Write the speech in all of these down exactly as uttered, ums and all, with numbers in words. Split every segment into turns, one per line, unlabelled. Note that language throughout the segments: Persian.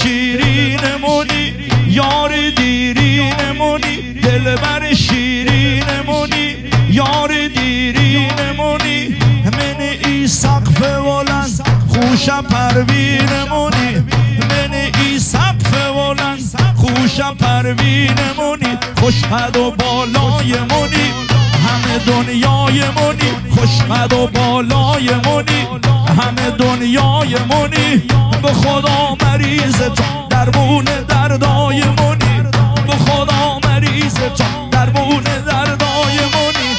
شیرین مونی، یار دیرین مونی، دلبر شیرین مونی، یار دیرین مونی، من ای سقف بلند خوشم پروین مونی، من ای سقف بلند خوشم پروین مونی، خوش قد و بالای مونی، همه دنیای مونی، خوش قد و بالای مونی، همه دنیای مونی، به خدا مریض تو درمون دردای مونی، به خدا مریض تو درمون دردای مونی.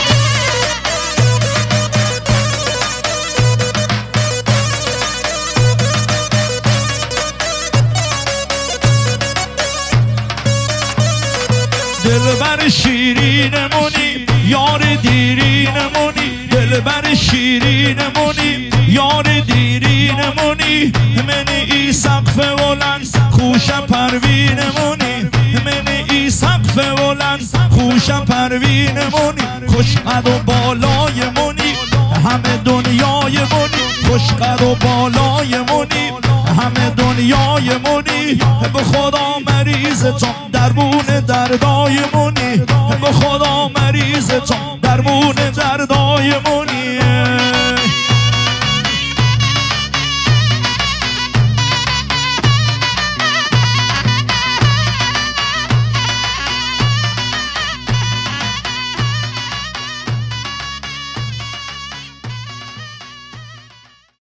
دلبر شیرین مونی، یار دیرین مونی، دلبر شیرین مونی، یار دیرین مونی، من ای سقف بلند خوشم پروین مونی، من ای سقف بلند خوشم پروین مونی، خوش قد و بالای مونی، همه دنیای مونی، خوش قد و بالای مونی، همه دنیای مونی، به خدا مریض تو درمون دردای مونی، به خدا مریض تو درمون دردای مونی.